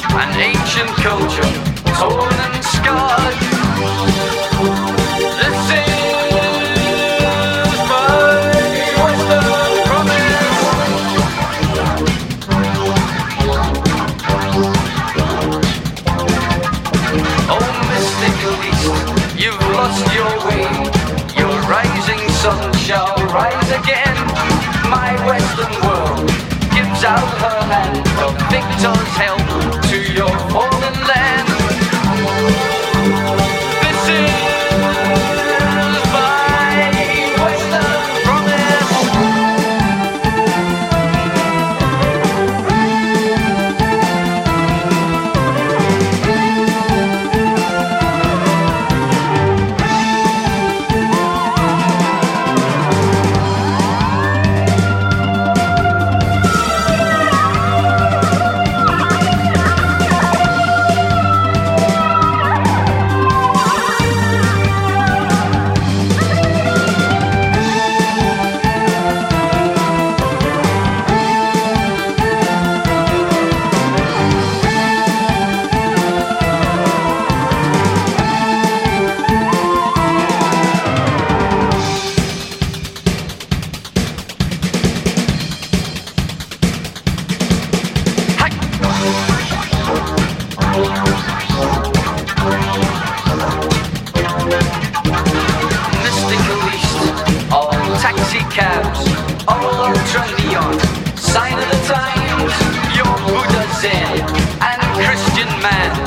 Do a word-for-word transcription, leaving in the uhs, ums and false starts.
an ancient culture, torn and scarred. This is my Western promise. Oh, mystical East, you've lost your way. Your rising sun shall rise again. My Western world gives out her hand of victor's help to your fallen land. This is my Western promise. Mystical East, all taxi cabs, all ultra neon, sign of the times, your Buddha Zen and Christian man.